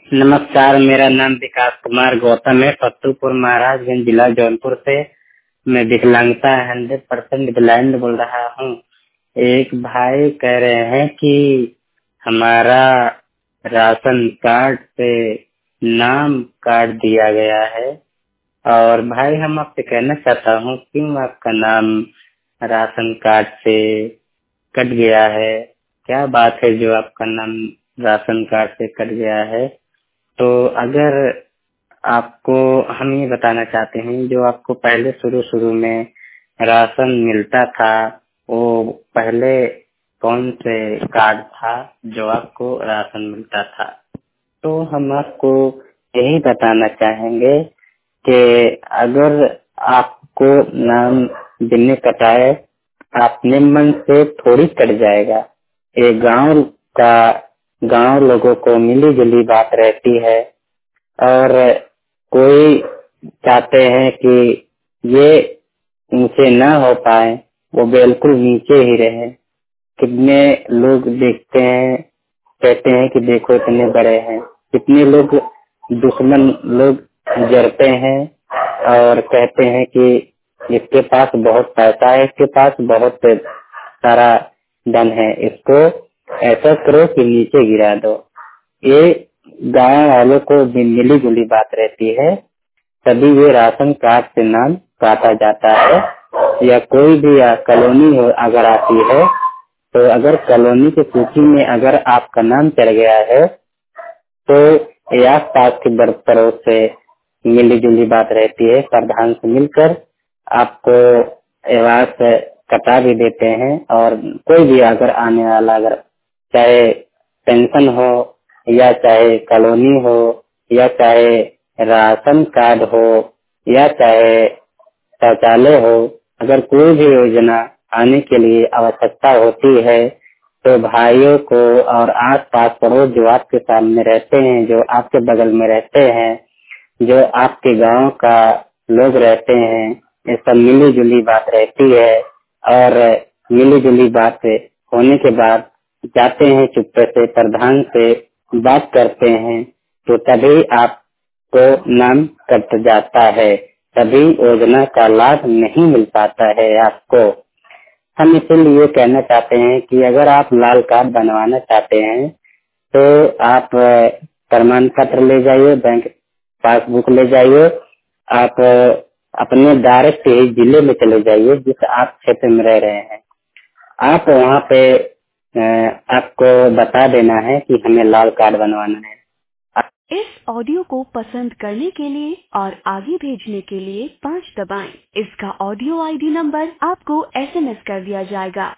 नमस्कार, मेरा नाम विकास कुमार गौतम है। फत्तूपुर महाराजगंज जिला जौनपुर से मैं विकलांगता 100% ब्लाइंड बोल रहा हूँ। एक भाई कह रहे हैं कि हमारा राशन कार्ड पे नाम काट दिया गया है। और भाई हम आपसे कहना चाहता हूँ, क्यों आपका नाम राशन कार्ड से कट गया है? क्या बात है जो आपका नाम राशन कार्ड से कट गया है? तो अगर आपको हम ये बताना चाहते हैं, जो आपको पहले शुरू शुरू में राशन मिलता था, वो पहले कौन से कार्ड था जो आपको राशन मिलता था? तो हम आपको यही बताना चाहेंगे कि अगर आपको नाम जिनने कटाए, अपने मन से थोड़ी कट जाएगा। ये गांव लोगों को मिली जुली बात रहती है। और कोई चाहते हैं कि ये ऊंचे न हो पाए, वो बिल्कुल नीचे ही रहे। कितने लोग देखते हैं, कहते हैं कि देखो इतने बड़े हैं। कितने लोग दुश्मन लोग जरते हैं और कहते हैं कि इसके पास बहुत पैसा है, इसके पास बहुत सारा धन है, इसको ऐसा करो कि नीचे गिरा दो। ये गाँव वालों को मिली जुली बात रहती है, तभी ये राशन कार्ड से नाम काटा जाता है। या कोई भी कॉलोनी हो अगर आती है, तो अगर कॉलोनी की सूची में अगर आपका नाम चढ़ गया है, तो ये आस पास के बर्तरों से मिली जुली बात रहती है। प्रधान से मिलकर आपको एवाज कटा भी देते हैं। और कोई भी अगर आने वाला, अगर चाहे पेंशन हो या चाहे कॉलोनी हो या चाहे राशन कार्ड हो या चाहे शौचालय हो, अगर कोई भी योजना आने के लिए आवश्यकता होती है, तो भाइयों को और आस पास पड़ोस जो आपके सामने रहते हैं, जो आपके बगल में रहते हैं, जो आपके गांव का लोग रहते हैं, ये सब मिली जुली बात रहती है। और मिली जुली बात होने के बाद जाते हैं, चुप्पे से प्रधान से बात करते हैं, तो तभी आपको नाम कट जाता है, तभी योजना का लाभ नहीं मिल पाता है आपको। हम इसीलिए कहना चाहते हैं कि अगर आप लाल कार्ड बनवाना चाहते हैं, तो आप प्रमाण पत्र ले जाइए, बैंक पासबुक ले जाइए। आप अपने डायरेक्ट ही जिले में चले जाइए जिस आप क्षेत्र में रह रहे हैं। आप वहाँ पे आपको बता देना है कि हमें लाल कार्ड बनवाना है। इस ऑडियो को पसंद करने के लिए और आगे भेजने के लिए 5 दबाएं। इसका ऑडियो आईडी नंबर आपको SMS कर दिया जाएगा।